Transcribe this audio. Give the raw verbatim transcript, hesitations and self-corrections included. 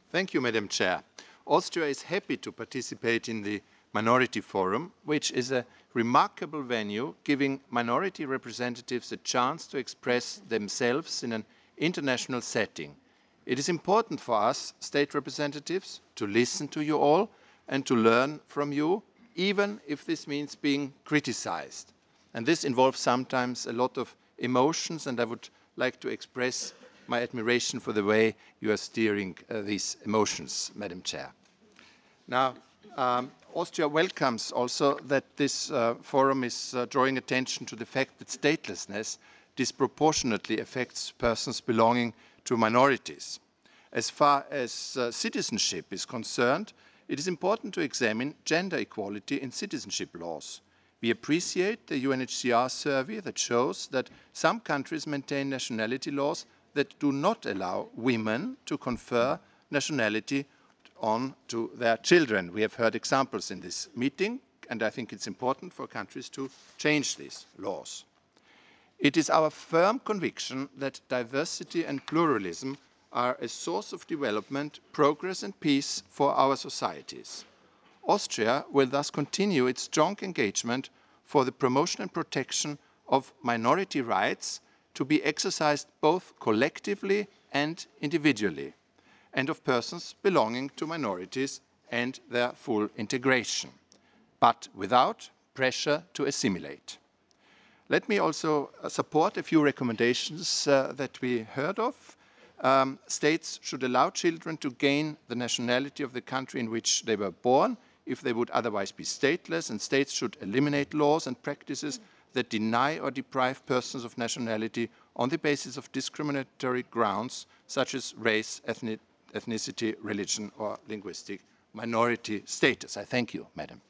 Thank you, Madam Chair. Austria is happy to participate in the Minority Forum, which is a remarkable venue giving minority representatives a chance to express themselves in an international setting. It is important for us, state representatives, to listen to you all and to learn from you, even if this means being criticized. And this involves sometimes a lot of emotions, and I would like to express my admiration for the way you are steering uh, these emotions, Madam Chair. Now, um, Austria welcomes also that this uh, forum is uh, drawing attention to the fact that statelessness disproportionately affects persons belonging to minorities. As far as uh, citizenship is concerned, it is important to examine gender equality in citizenship laws. We appreciate the U N H C R survey that shows that some countries maintain nationality laws that do not allow women to confer nationality on to their children. We have heard examples in this meeting, and I think it's important for countries to change these laws. It is our firm conviction that diversity and pluralism are a source of development, progress and peace for our societies. Austria will thus continue its strong engagement for the promotion and protection of minority rights to be exercised both collectively and individually, and of persons belonging to minorities and their full integration, but without pressure to assimilate. Let me also support a few recommendations uh, that we heard of. Um, states should allow children to gain the nationality of the country in which they were born if they would otherwise be stateless, and states should eliminate laws and practices that deny or deprive persons of nationality on the basis of discriminatory grounds such as race, ethnic, ethnicity, religion or linguistic minority status. I thank you, Madam.